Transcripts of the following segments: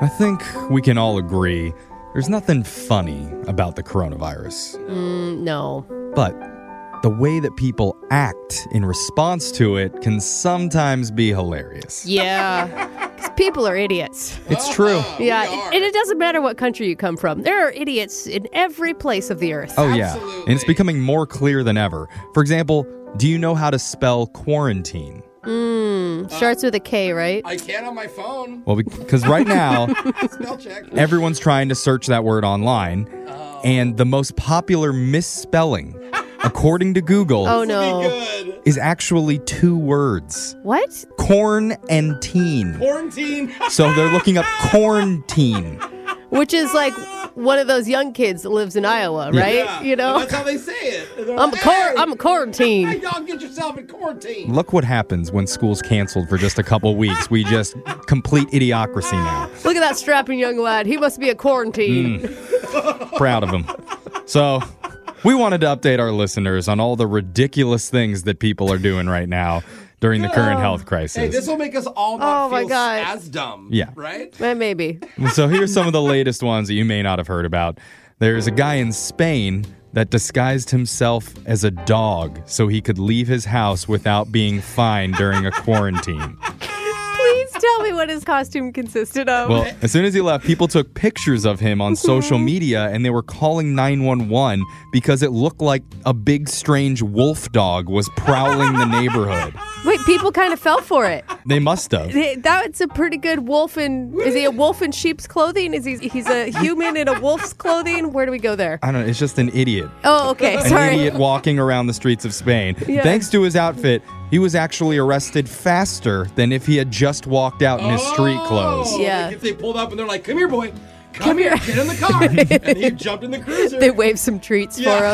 I think we can all agree there's nothing funny about the coronavirus. No. But the way that people act in response to it can sometimes be hilarious. Yeah. Because people are idiots. It's true. Yeah. And it doesn't matter what country you come from. There are idiots in every place of the earth. Oh, yeah. Absolutely. And it's becoming more clear than ever. For example, do you know how to spell quarantine? Starts with a K, right? I can on my phone. Well, because right now, Spell check. everyone's trying to search that word online. And the most popular misspelling, according to Google, Oh, no. Good. is actually 2 words. What? Corn and teen. Quarantine. So they're looking up quarantine. Which is like one of those young kids that lives in Iowa, right? Yeah. You know? That's how they say it. They're I'm like, a quarantine. Hey, y'all get yourself in quarantine. Look what happens when school's canceled for just a couple weeks. We just complete idiocracy now. Look at that strapping young lad. He must be a quarantine. Proud of him. So we wanted to update our listeners on all the ridiculous things that people are doing right now during the current health crisis. Hey, this will make us all not Oh, my feel God. as dumb. Yeah. Right? Maybe. So here's some of the latest ones that you may not have heard about. There's a guy in Spain that disguised himself as a dog so he could leave his house without being fined during a quarantine. Please tell me what his costume consisted of. Well, as soon as he left, people took pictures of him on social media and they were calling 911 because it looked like a big strange wolf dog was prowling the neighborhood. Wait, people kind of fell for it. They must have. That's a pretty good wolf in... Is he a wolf in sheep's clothing? Is he's a human in a wolf's clothing? Where do we go there? I don't know, it's just an idiot. Oh, okay. An Sorry. idiot walking around the streets of Spain. Yeah. Thanks to his outfit, he was actually arrested faster than if he had just walked out in his street clothes. Yeah. Like if they pulled up and they're like, come here, boy. Come here. Get in the car. And he jumped in the cruiser. They waved some treats for him.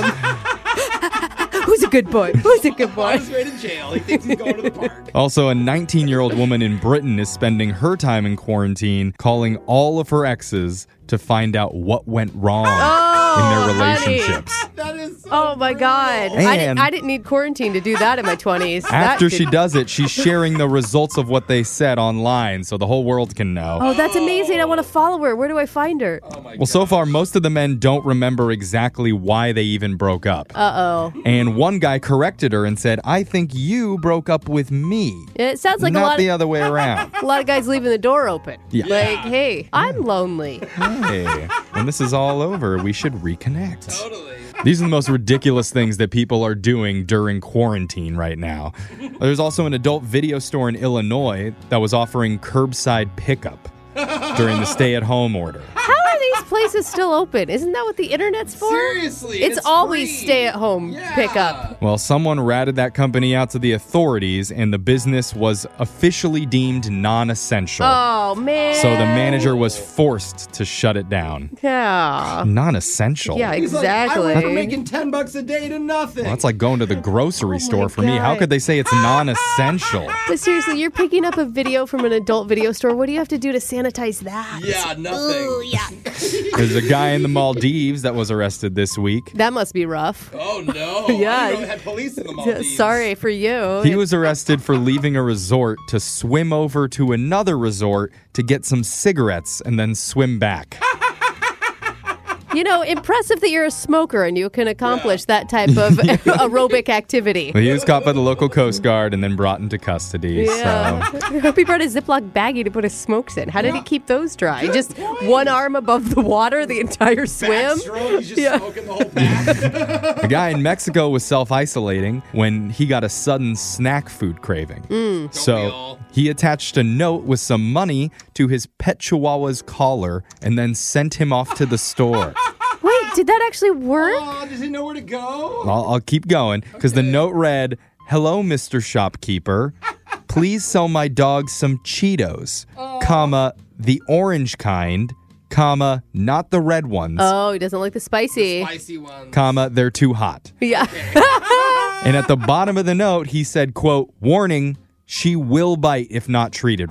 Who's a good boy? Who's a good On boy? his way to jail. He thinks he's going to the park. Also, a 19-year-old woman in Britain is spending her time in quarantine calling all of her exes to find out what went wrong in their honey. relationships. That is so Oh, my God. And- I didn't need quarantine to do that in my 20s. After she does it, she's sharing the results of what they said online so the whole world can know. Oh, that's amazing. I want to follow her. Where do I find her? Well, so far, most of the men don't remember exactly why they even broke up. Uh-oh. And one guy corrected her and said, I think you broke up with me. It sounds like Not the other way around. a lot of guys leaving the door open. Yeah. Like, hey, I'm lonely. Hey, when this is all over, we should reconnect. Totally. These are the most ridiculous things that people are doing during quarantine right now. There's also an adult video store in Illinois that was offering curbside pickup during the stay-at-home order. How are these places still open? Isn't that what the internet's for? Seriously. It's always free. stay-at-home Yeah. pickup. Well, someone ratted that company out to the authorities, and the business was officially deemed non-essential. Oh, man. So the manager was forced to shut it down. Yeah. Non-essential? Yeah, He's exactly. like, I went from making $10 a day to nothing. Well, that's like going to the grocery store for me. How God. could they say it's non-essential? But seriously, you're picking up a video from an adult video store. What do you have to do to sanitize that? Yeah, nothing. Ooh, yeah. There's a guy in the Maldives that was arrested this week. That must be rough. Oh, no. Yeah. I didn't know they had police in the Maldives. Sorry for you. He was arrested for leaving a resort to swim over to another resort to get some cigarettes and then swim back. You know, impressive that you're a smoker and you can accomplish that type of aerobic activity. He was caught by the local Coast Guard and then brought into custody. Yeah. So I hope he brought a Ziploc baggie to put his smokes in. How did he keep those dry? Just one arm above the water the entire swim? Backstroke, he's just smoking the whole pack. a guy in Mexico was self-isolating when he got a sudden snack food craving. we So all? he attached a note with some money to his pet chihuahua's collar and then sent him off to the store. Wait, did that actually work? Oh, does he know where to go? I'll keep going because the note read, "Hello, Mr. Shopkeeper. Please sell my dog some Cheetos, comma, the orange kind, comma, not the red ones, Oh, he doesn't like the spicy. Spicy ones. comma, they're too hot." Yeah. And at the bottom of the note, he said, quote, "Warning, she will bite if not treated right."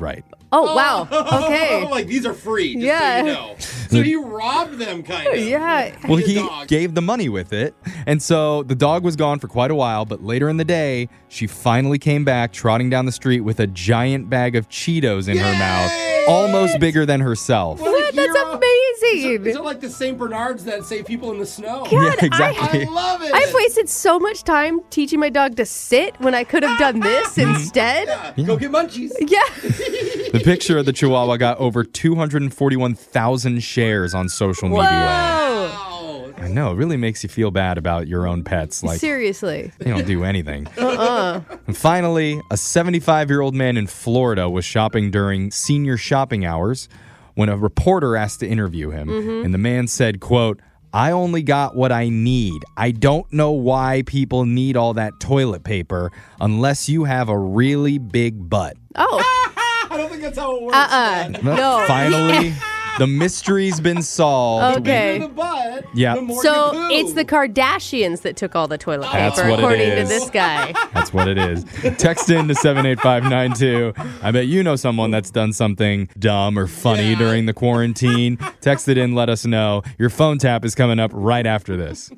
Oh, wow. Okay. Like, these are free, just Yeah. so you know. So he robbed them, kind of. Yeah. Well, The he dog. gave the money with it. And so the dog was gone for quite a while, but later in the day, she finally came back trotting down the street with a giant bag of Cheetos in her Yay! mouth, almost bigger than herself. What a What? That's hero. amazing. These are like the St. Bernards that save people in the snow. Yeah, I exactly. love it. I've wasted so much time teaching my dog to sit when I could have done this instead. Yeah. Go get munchies. Yeah. The picture of the Chihuahua got over 241,000 shares on social media. Whoa. Wow. I know, it really makes you feel bad about your own pets. Like, Seriously. they don't do anything. And finally, a 75-year-old man in Florida was shopping during senior shopping hours when a reporter asked to interview him. And the man said, quote, "I only got what I need. I don't know why people need all that toilet paper unless you have a really big butt." Oh. I don't think that's how it works. man. No. Finally, the mystery's been solved. Okay. The butt, Yeah. the more you So poo. it's the Kardashians that took all the toilet paper, That's what it according is. to this guy. That's what it is. Text in to 78592. I bet you know someone that's done something dumb or funny Yeah. during the quarantine. Text it in, let us know. Your phone tap is coming up right after this.